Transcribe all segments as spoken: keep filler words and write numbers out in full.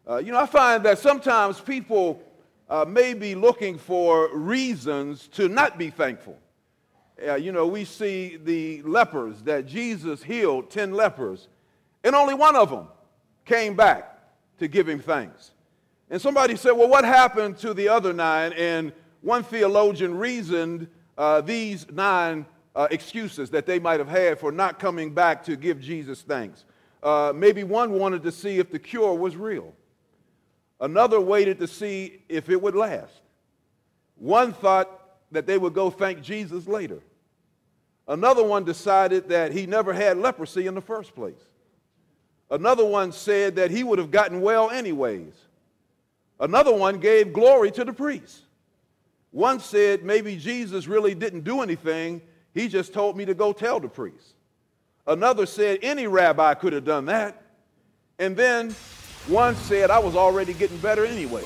Uh, you know, I find that sometimes people uh, may be looking for reasons to not be thankful. Uh, you know, we see the lepers that Jesus healed, ten lepers, and only one of them came back to give him thanks. And somebody said, well, what happened to the other nine? And one theologian reasoned uh, these nine uh, excuses that they might have had for not coming back to give Jesus thanks. Uh, maybe one wanted to see if the cure was real. Another waited to see if it would last. One thought that they would go thank Jesus later. Another one decided that he never had leprosy in the first place. Another one said that he would have gotten well anyways. Another one gave glory to the priest. One said maybe Jesus really didn't do anything. He just told me to go tell the priest. Another said any rabbi could have done that. And then one said, I was already getting better anyway.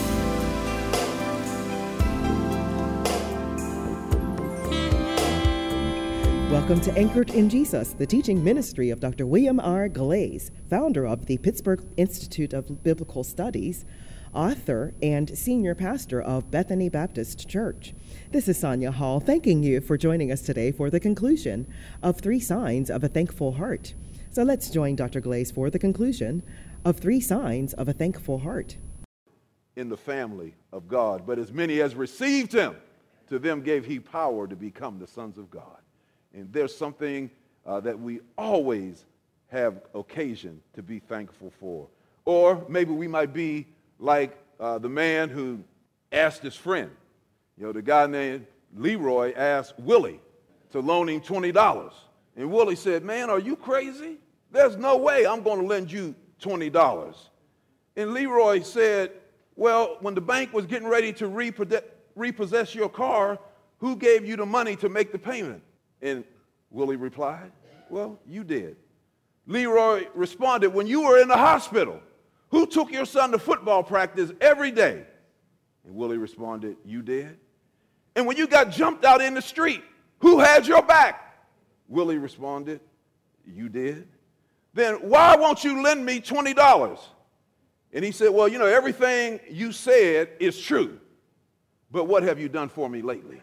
Welcome to Anchored in Jesus, the teaching ministry of Doctor William R. Glaze, founder of the Pittsburgh Institute of Biblical Studies, author and senior pastor of Bethany Baptist Church. This is Sonia Hall, thanking you for joining us today for the conclusion of Three Signs of a Thankful Heart. So let's join Doctor Glaze for the conclusion of Three Signs of a Thankful Heart. In the family of God, but as many as received him, to them gave he power to become the sons of God. And there's something uh, that we always have occasion to be thankful for. Or maybe we might be like uh, the man who asked his friend. You know, the guy named Leroy asked Willie to loan him twenty dollars. And Willie said, man, are you crazy? There's no way I'm going to lend you twenty dollars. And Leroy said, well, when the bank was getting ready to repossess your car, who gave you the money to make the payment? And Willie replied, well, you did. Leroy responded, when you were in the hospital, who took your son to football practice every day? And Willie responded, you did. And when you got jumped out in the street, who had your back? Willie responded, you did. Then why won't you lend me twenty dollars? And he said, well, you know, everything you said is true, but what have you done for me lately?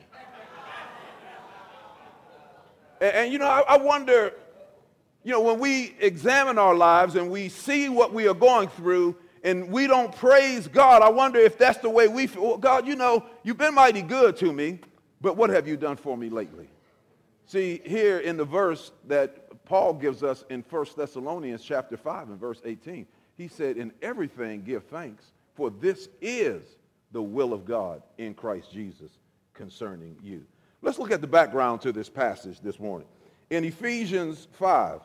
and, and, you know, I, I wonder, you know, when we examine our lives and we see what we are going through and we don't praise God, I wonder if that's the way we feel. Well, God, you know, you've been mighty good to me, but what have you done for me lately? See, here in the verse that Paul gives us in First Thessalonians chapter five and verse eighteen, he said, in everything give thanks, for this is the will of God in Christ Jesus concerning you. Let's look at the background to this passage this morning. In Ephesians five,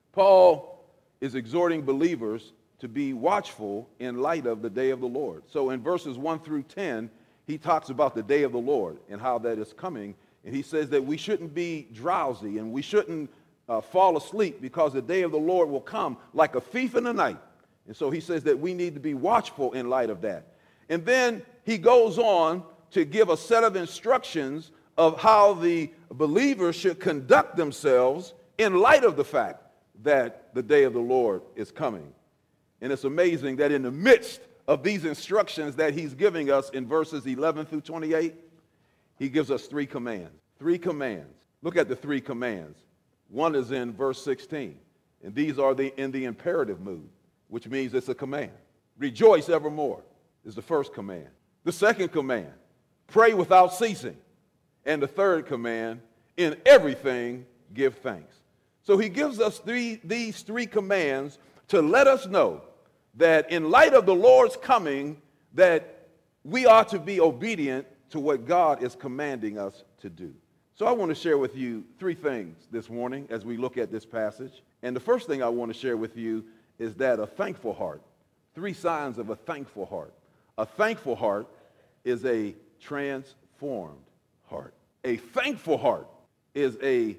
Paul is exhorting believers to be watchful in light of the day of the Lord. So in verses one through ten, he talks about the day of the Lord and how that is coming. And he says that we shouldn't be drowsy and we shouldn't uh, fall asleep because the day of the Lord will come like a thief in the night. And so he says that we need to be watchful in light of that. And then he goes on to give a set of instructions of how the believers should conduct themselves in light of the fact that the day of the Lord is coming. And it's amazing that in the midst of these instructions that he's giving us in verses eleven through twenty-eight, he gives us three commands. Three commands. Look at the three commands. One is in verse sixteen, and these are the in the imperative mood, which means it's a command. Rejoice evermore is the first command. The second command, pray without ceasing. And the third command, in everything give thanks. So he gives us three, these three commands to let us know that in light of the Lord's coming, that we are to be obedient to what God is commanding us to do. So I want to share with you three things this morning as we look at this passage. And the first thing I want to share with you is that a thankful heart. Three signs of a thankful heart. A thankful heart is a transformed heart. A thankful heart is a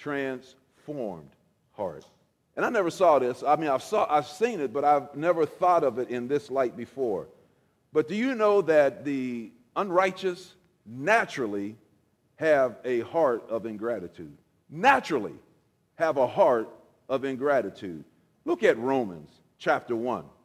transformed heart. And I never saw this. I mean, I've, saw, I've seen it, but I've never thought of it in this light before. But do you know that the unrighteous naturally have a heart of ingratitude? Naturally have a heart of ingratitude. Look at Romans chapter one.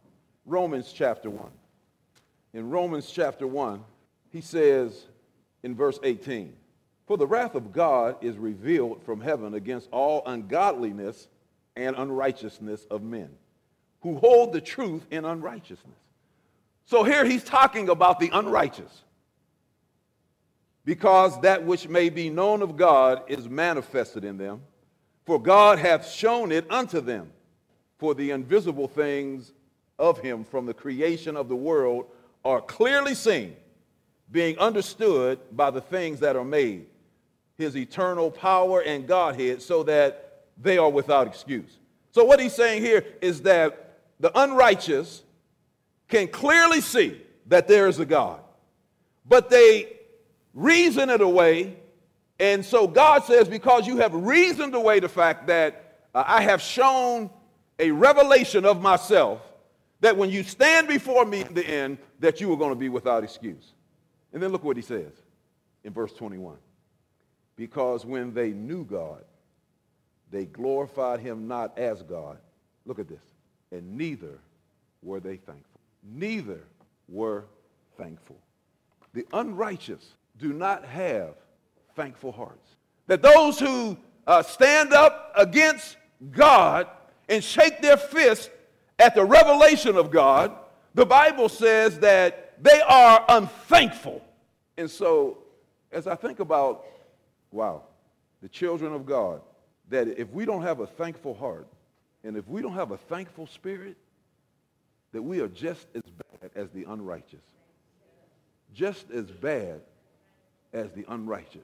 Romans chapter one. In Romans chapter one, he says in verse eighteen, "For the wrath of God is revealed from heaven against all ungodliness and unrighteousness of men, who hold the truth in unrighteousness." So here he's talking about the unrighteous. "Because that which may be known of God is manifested in them, for God hath shown it unto them. For the invisible things of him from the creation of the world are clearly seen, being understood by the things that are made, his eternal power and Godhead, so that they are without excuse." So what he's saying here is that the unrighteous can clearly see that there is a God, but they reason it away. And so God says, because you have reasoned away the fact that uh, I have shown a revelation of myself, that when you stand before me in the end, that you are going to be without excuse. And then look what he says in verse twenty-one. "Because when they knew God, they glorified him not as God." Look at this. "And neither were they thankful." Neither were thankful. The unrighteous do not have thankful hearts. That those who uh, stand up against God and shake their fist at the revelation of God, the Bible says that they are unthankful. And so, as I think about, wow, the children of God, that if we don't have a thankful heart, and if we don't have a thankful spirit, that we are just as bad as the unrighteous. Just as bad as the unrighteous.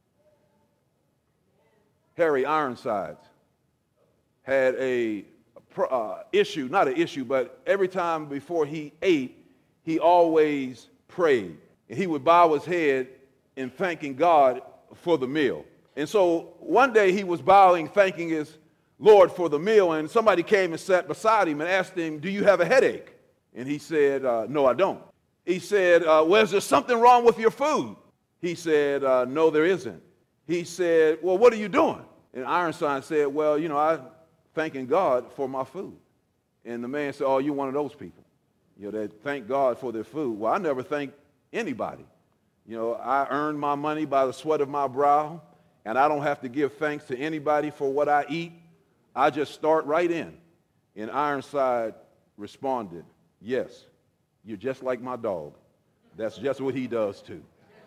Harry Ironsides had a uh, issue, not an issue, but every time before he ate, he always prayed. And he would bow his head in thanking God for the meal. And so one day he was bowing, thanking his Lord for the meal, and somebody came and sat beside him and asked him, "Do you have a headache?" And he said, uh, "No, I don't." He said, uh, "Well, is there something wrong with your food?" He said, uh, "No, there isn't." He said, "Well, what are you doing?" And Ironside said, "Well, you know, I'm thanking God for my food." And the man said, "Oh, you're one of those people, you know, that thank God for their food." Well, I never thank anybody. You know, I earn my money by the sweat of my brow, and I don't have to give thanks to anybody for what I eat. I just start right in. And Ironside responded, "Yes, you're just like my dog. That's just what he does too."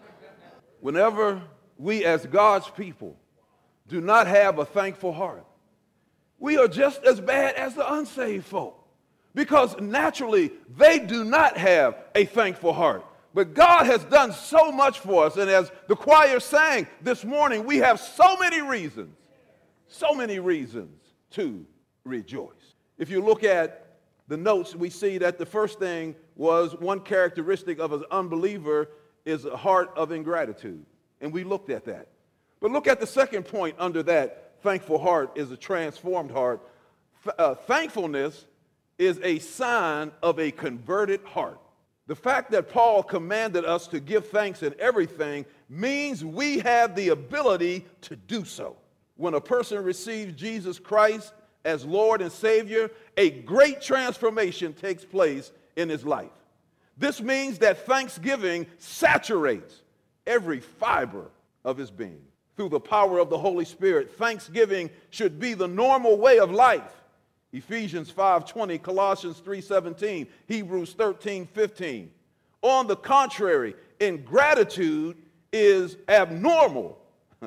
Whenever we as God's people do not have a thankful heart, we are just as bad as the unsaved folk, because naturally they do not have a thankful heart. But God has done so much for us, and as the choir sang this morning, we have so many reasons, so many reasons to rejoice. If you look at the notes, we see that the first thing was one characteristic of an unbeliever is a heart of ingratitude, and we looked at that. But look at the second point under that thankful heart is a transformed heart. Uh, thankfulness is a sign of a converted heart. The fact that Paul commanded us to give thanks in everything means we have the ability to do so. When a person receives Jesus Christ as Lord and Savior, a great transformation takes place in his life. This means that thanksgiving saturates every fiber of his being. Through the power of the Holy Spirit, thanksgiving should be the normal way of life. Ephesians five twenty, Colossians three seventeen, Hebrews thirteen fifteen. On the contrary, ingratitude is abnormal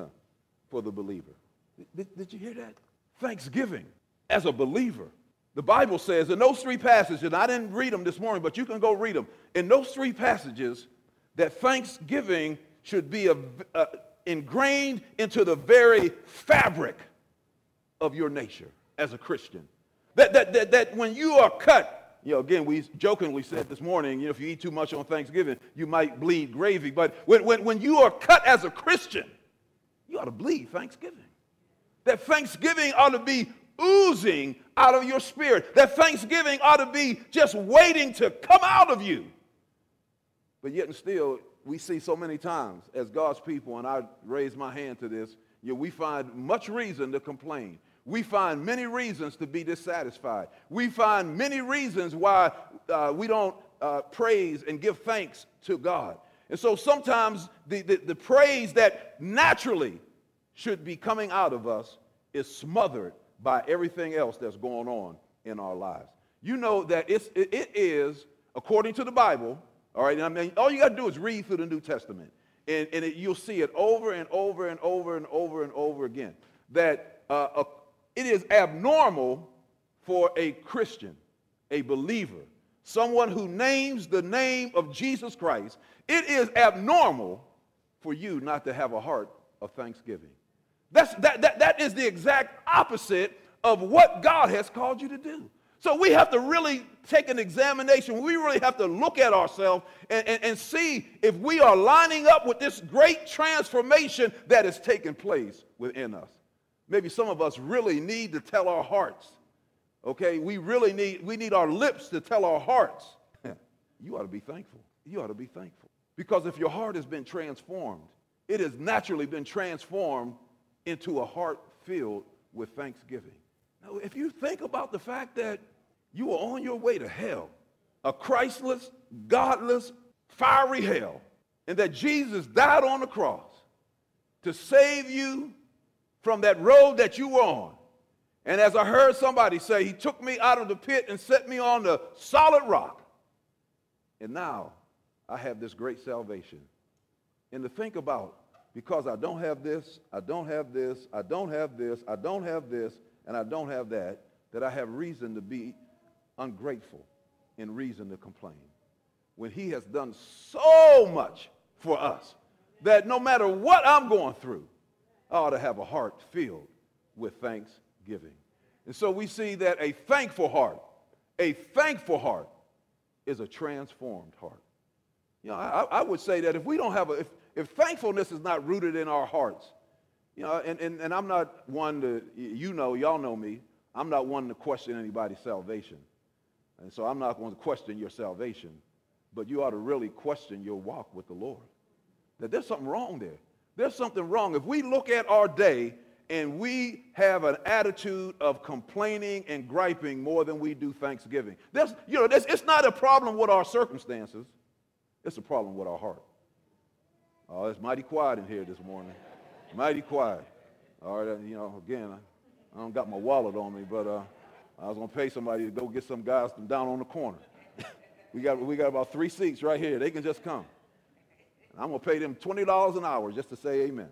for the believer. Did, did you hear that? Thanksgiving as a believer. The Bible says in those three passages, and I didn't read them this morning, but you can go read them. In those three passages, that thanksgiving should be a, a, ingrained into the very fabric of your nature as a Christian. That, that, that, that when you are cut, you know, again, we jokingly said this morning, you know, if you eat too much on Thanksgiving, you might bleed gravy. But when, when, when you are cut as a Christian, you ought to bleed Thanksgiving. That Thanksgiving ought to be oozing out of your spirit. That Thanksgiving ought to be just waiting to come out of you. But yet and still, we see so many times as God's people, and I raise my hand to this, you know, we find much reason to complain. we find many reasons to be dissatisfied. We find many reasons why uh, we don't uh, praise and give thanks to God. And so sometimes the, the, the praise that naturally should be coming out of us is smothered by everything else that's going on in our lives. You know that it's, it, it is, according to the Bible, all right, I mean, all you got to do is read through the New Testament, and, and it, you'll see it over and over and over and over and over again, that uh, a, it is abnormal for a Christian, a believer, someone who names the name of Jesus Christ, it is abnormal for you not to have a heart of thanksgiving. That's, that, that, that is the exact opposite of what God has called you to do. So we have to really take an examination. We really have to look at ourselves and, and, and see if we are lining up with this great transformation that is taking place within us. Maybe some of us really need to tell our hearts, okay? We really need, we need our lips to tell our hearts. You ought to be thankful. You ought to be thankful. Because if your heart has been transformed, it has naturally been transformed into a heart filled with thanksgiving. Now, if you think about the fact that you are on your way to hell, a Christless, godless, fiery hell, and that Jesus died on the cross to save you from that road that you were on. And as I heard somebody say, he took me out of the pit and set me on the solid rock. And now I have this great salvation. And to think about, because I don't have this, I don't have this, I don't have this, I don't have this, and I don't have that, that I have reason to be ungrateful and reason to complain. When he has done so much for us that no matter what I'm going through, I ought to have a heart filled with thanksgiving. And so we see that a thankful heart, a thankful heart is a transformed heart. You know, I, I would say that if we don't have a, if, if thankfulness is not rooted in our hearts, you know, and, and, and I'm not one to, you know, y'all know me, I'm not one to question anybody's salvation. And so I'm not going to question your salvation, but you ought to really question your walk with the Lord. That there's something wrong there. There's something wrong. If we look at our day and we have an attitude of complaining and griping more than we do thanksgiving, there's, you know, there's, it's not a problem with our circumstances. It's a problem with our heart. Oh, it's mighty quiet in here this morning. Mighty quiet. All right, you know, again, I, I don't got my wallet on me, but uh, I was going to pay somebody to go get some guys from down on the corner. we got we got about three seats right here. They can just come. And I'm going to pay them twenty dollars an hour just to say amen.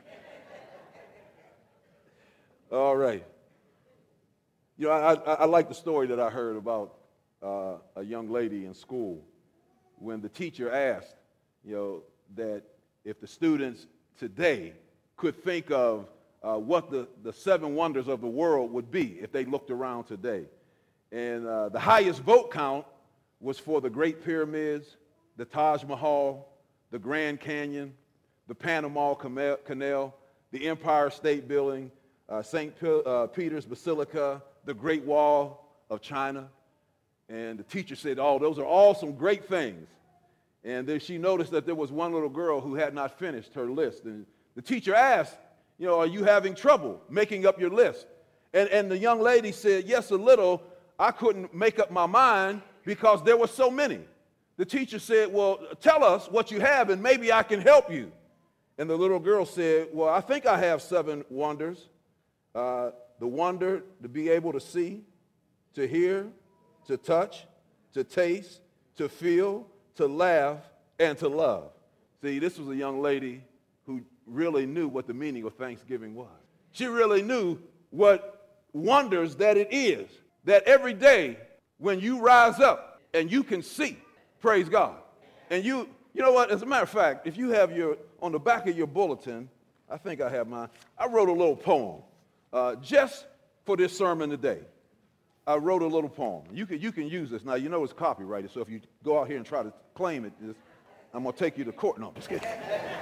All right. You know, I, I, I like the story that I heard about uh, a young lady in school when the teacher asked, you know, that if the students today could think of uh, what the, the seven wonders of the world would be if they looked around today. And uh, the highest vote count was for the Great Pyramids, the Taj Mahal, the Grand Canyon, the Panama Canal, the Empire State Building, uh, Saint P- uh, Peter's Basilica, the Great Wall of China. And the teacher said, oh, those are all some great things. And then she noticed that there was one little girl who had not finished her list. And the teacher asked, you know, are you having trouble making up your list? And, and the young lady said, yes, a little. I couldn't make up my mind because there were so many. The teacher said, well, tell us what you have and maybe I can help you. And the little girl said, well, I think I have seven wonders. Uh, the wonder to be able to see, to hear, to touch, to taste, to feel, to laugh, and to love. See, this was a young lady who really knew what the meaning of Thanksgiving was. She really knew what wonders that it is, that every day when you rise up and you can see, praise God, and you, you know what, as a matter of fact, if you have your, on the back of your bulletin, I think I have mine, I wrote a little poem uh, just for this sermon today. I wrote a little poem. You can, you can use this. Now, you know it's copyrighted, so if you go out here and try to claim it, just, I'm going to take you to court. No, I'm just kidding.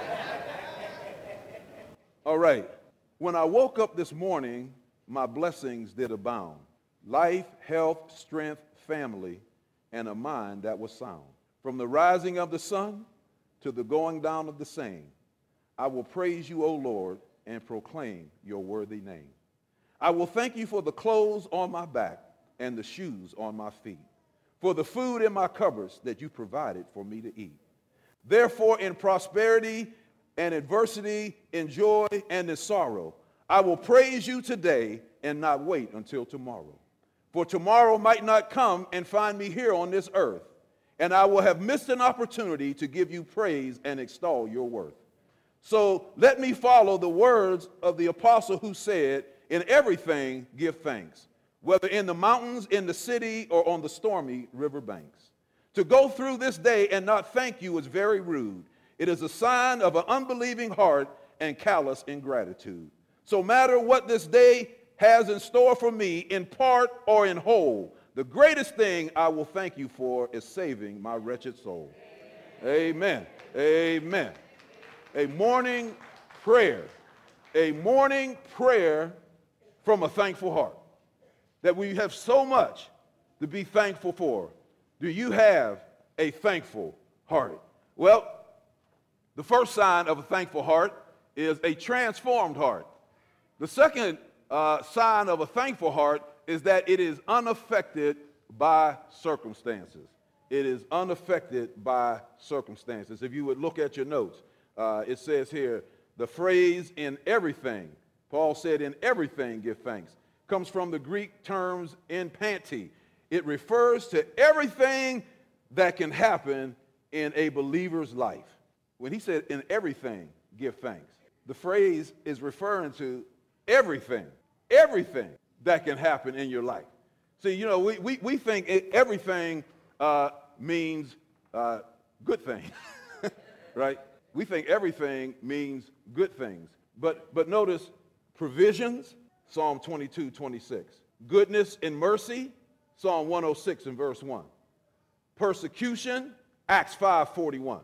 All right. When I woke up this morning, my blessings did abound. Life, health, strength, family, and a mind that was sound. From the rising of the sun to the going down of the same, I will praise you, O Lord, and proclaim your worthy name. I will thank you for the clothes on my back and the shoes on my feet, for the food in my cupboards that you provided for me to eat. Therefore, in prosperity and adversity, in joy and in sorrow, I will praise you today and not wait until tomorrow. For tomorrow might not come and find me here on this earth, and I will have missed an opportunity to give you praise and extol your worth. So let me follow the words of the apostle who said, in everything give thanks, whether in the mountains, in the city, or on the stormy river banks. To go through this day and not thank you is very rude. It is a sign of an unbelieving heart and callous ingratitude. So no matter what this day has in store for me, in part or in whole, the greatest thing I will thank you for is saving my wretched soul. Amen. Amen. A morning prayer. A morning prayer from a thankful heart. That we have so much to be thankful for. Do you have a thankful heart? Well, the first sign of a thankful heart is a transformed heart. The second uh, sign of a thankful heart is that it is unaffected by circumstances. It is unaffected by circumstances. If you would look at your notes, uh, it says here, the phrase in everything, Paul said in everything give thanks, comes from the Greek terms in panti. It refers to everything that can happen in a believer's life. When he said in everything give thanks, the phrase is referring to everything, everything that can happen in your life. See, you know, we, we, we think it, everything uh, means uh, good things, right? We think everything means good things. But, but notice provisions, Psalm twenty-two, twenty-six. Goodness and mercy, Psalm one oh six and verse one. Persecution, Acts five forty-one.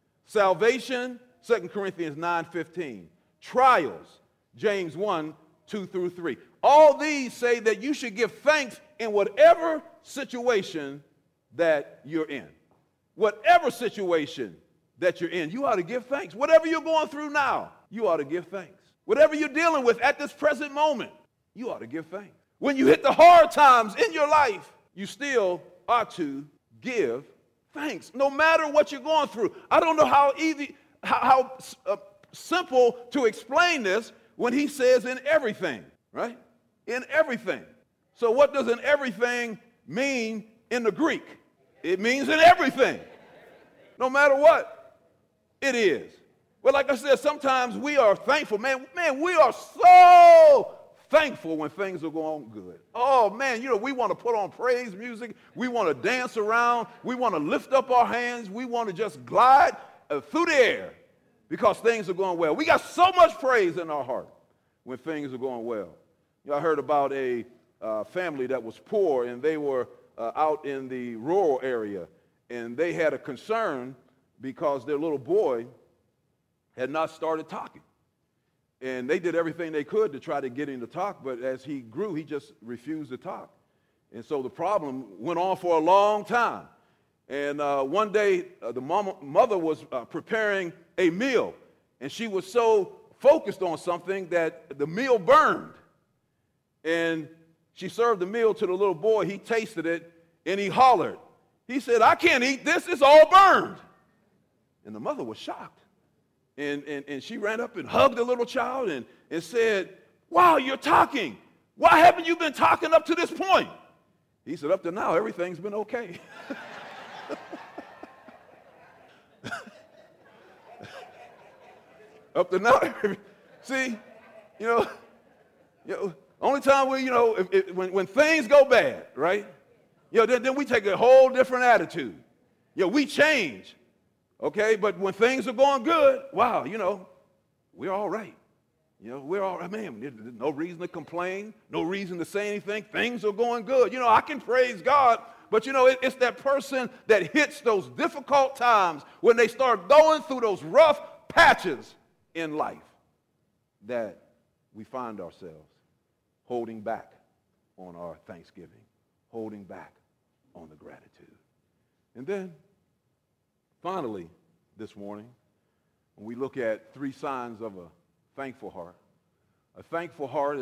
Salvation, Second Corinthians nine fifteen. Trials, James one, two through three. All these say that you should give thanks in whatever situation that you're in. Whatever situation that you're in, you ought to give thanks. Whatever you're going through now, you ought to give thanks. Whatever you're dealing with at this present moment, you ought to give thanks. When you hit the hard times in your life, you still ought to give thanks, no matter what you're going through. I don't know how easy, how, how uh, simple to explain this when he says in everything, right? In everything. So what does in everything mean in the Greek? It means in everything, no matter what it is. Well, like I said, sometimes we are thankful. Man, man, we are so thankful when things are going good. Oh, man, you know, we want to put on praise music. We want to dance around. We want to lift up our hands. We want to just glide uh, through the air because things are going well. We got so much praise in our heart when things are going well. You know, I heard about a uh, family that was poor, and they were uh, out in the rural area, and they had a concern because their little boy had not started talking. And they did everything they could to try to get him to talk, but as he grew, he just refused to talk. And so the problem went on for a long time. And uh, one day, uh, the mama, mother was uh, preparing a meal, and she was so focused on something that the meal burned. And she served the meal to the little boy. He tasted it, and he hollered. He said, "I can't eat this. It's all burned." And the mother was shocked. And, and, and she ran up and hugged the little child and, and said, "Wow, you're talking. Why haven't you been talking up to this point?" He said, "Up to now, everything's been okay." Up to now, see, you know, you know, only time we, you know, if, if, when, when things go bad, right, you know, then, then we take a whole different attitude. You know, we change. Okay, but when things are going good, wow, you know, we're all right. You know, we're all right, man. There's no reason to complain, no reason to say anything. Things are going good. You know, I can praise God, but, you know, it, it's that person that hits those difficult times when they start going through those rough patches in life that we find ourselves holding back on our thanksgiving, holding back on the gratitude. And then, finally, this morning, when we look at three signs of a thankful heart, a thankful heart is a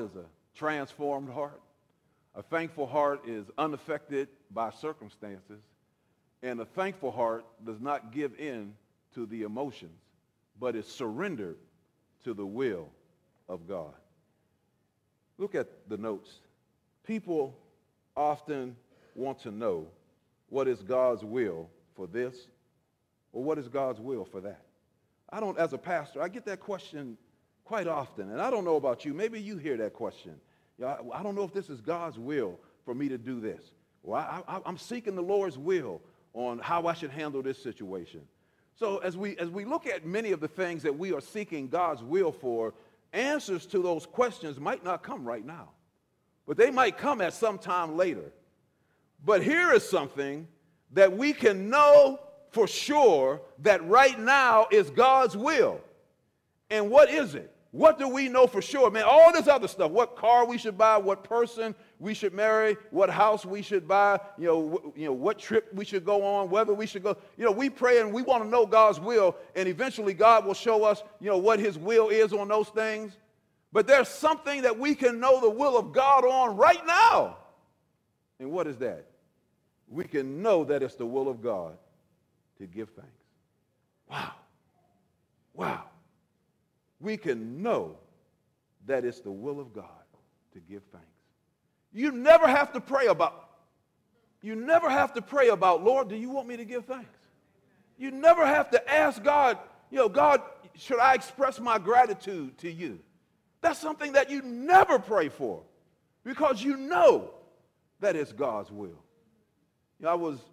transformed heart. A thankful heart is unaffected by circumstances, and a thankful heart does not give in to the emotions, but is surrendered to the will of God. Look at the notes. People often want to know what is God's will for this or what is God's will for that. I don't, as a pastor, I get that question quite often, and I don't know about you. Maybe you hear that question. You know, I, I don't know if this is God's will for me to do this. Well, I, I, I'm seeking the Lord's will on how I should handle this situation. So as we, as we look at many of the things that we are seeking God's will for, answers to those questions might not come right now, but they might come at some time later. But here is something that we can know for sure that right now is God's will. And what is it? What do we know for sure? Man, all this other stuff, what car we should buy, what person we should marry, what house we should buy, you know, w- you know, what trip we should go on, whether we should go. You know, we pray and we want to know God's will, and eventually God will show us, you know, what his will is on those things. But there's something that we can know the will of God on right now. And what is that? We can know that it's the will of God to give thanks. Wow. Wow. We can know that it's the will of God to give thanks. You never have to pray about, you never have to pray about, Lord, do you want me to give thanks? You never have to ask God, you know, God, should I express my gratitude to you? That's something that you never pray for because you know that it's God's will. You know, I was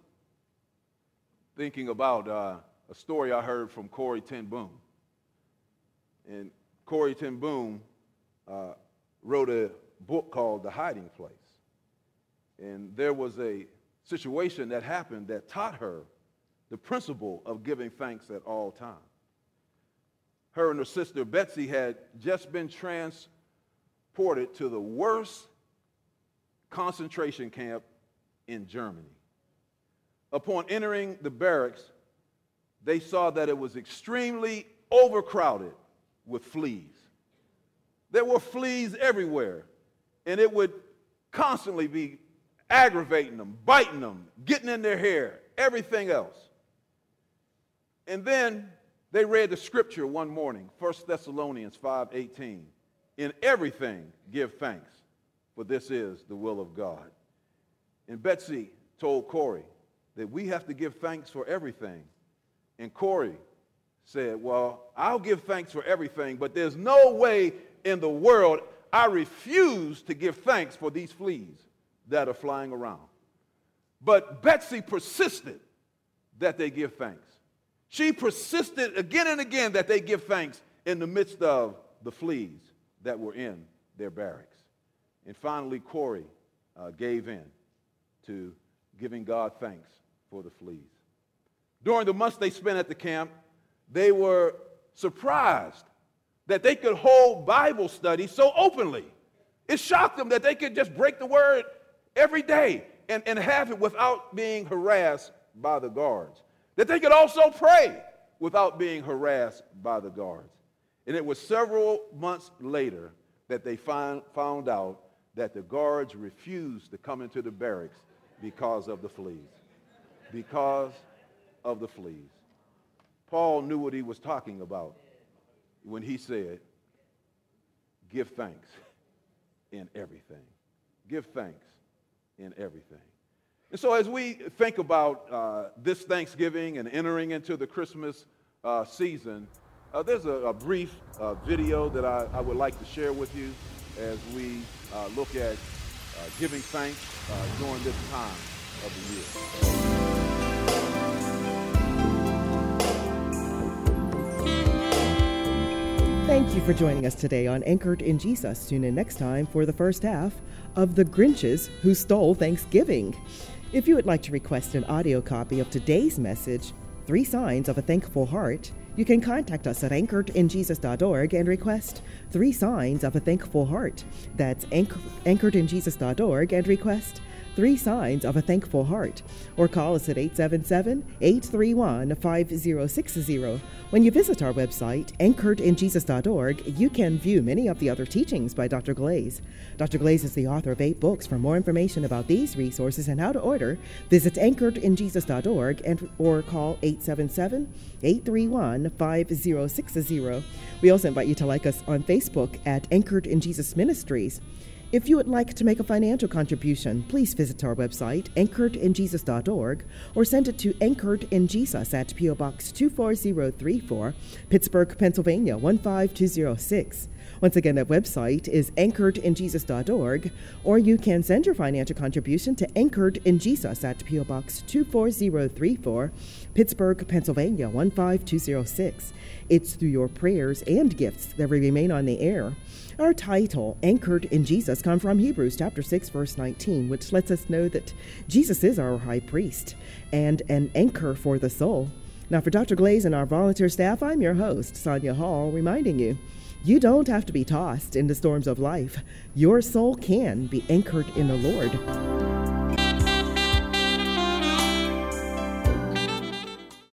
thinking about uh, a story I heard from Corrie ten Boom. And Corrie ten Boom uh, wrote a book called The Hiding Place. And there was a situation that happened that taught her the principle of giving thanks at all times. Her and her sister Betsy had just been transported to the worst concentration camp in Germany. Upon entering the barracks, they saw that it was extremely overcrowded with fleas. There were fleas everywhere, and it would constantly be aggravating them, biting them, getting in their hair, everything else. And then they read the scripture one morning, First Thessalonians five eighteen. In everything give thanks, for this is the will of God. And Betsy told Corrie that we have to give thanks for everything. And Corrie said, well, I'll give thanks for everything, but there's no way in the world I refuse to give thanks for these fleas that are flying around. But Betsy persisted that they give thanks. She persisted again and again that they give thanks in the midst of the fleas that were in their barracks. And finally, Corrie uh, gave in to giving God thanks for the fleas. During the months they spent at the camp, they were surprised that they could hold Bible study so openly. It shocked them that they could just break the word every day and, and have it without being harassed by the guards. That they could also pray without being harassed by the guards. And it was several months later that they find, found out that the guards refused to come into the barracks because of the fleas. Because of the fleas. Paul knew what he was talking about when he said, give thanks in everything. Give thanks in everything. And so as we think about uh, this Thanksgiving and entering into the Christmas uh, season, uh, there's a, a brief uh, video that I, I would like to share with you as we uh, look at uh, giving thanks uh, during this time of the year. Thank you for joining us today on Anchored in Jesus. Tune in next time for the first half of The Grinches Who Stole Thanksgiving. If you would like to request an audio copy of today's message, Three Signs of a Thankful Heart, you can contact us at anchored in jesus dot org and request Three Signs of a Thankful Heart. That's anchored in jesus dot org and request Three Signs of a Thankful Heart, or call us at eight seven seven, eight three one, five zero six zero. When you visit our website, anchored in jesus dot org, you can view many of the other teachings by Doctor Glaze. Doctor Glaze is the author of eight books. For more information about these resources and how to order, visit anchored in jesus dot org and or call eight seven seven, eight three one, five zero six zero. We also invite you to like us on Facebook at Anchored in Jesus Ministries. If you would like to make a financial contribution, please visit our website, anchored in jesus dot org, or send it to Anchored in Jesus at P O Box two four zero three four, Pittsburgh, Pennsylvania one five two zero six. Once again, that website is anchored in jesus dot org, or you can send your financial contribution to Anchored in Jesus at P O Box two four zero three four, Pittsburgh, Pennsylvania one five two zero six. It's through your prayers and gifts that we remain on the air. Our title, Anchored in Jesus, comes from Hebrews chapter six, verse nineteen, which lets us know that Jesus is our high priest and an anchor for the soul. Now, for Doctor Glaze and our volunteer staff, I'm your host, Sonia Hall, reminding you, you don't have to be tossed in the storms of life. Your soul can be anchored in the Lord.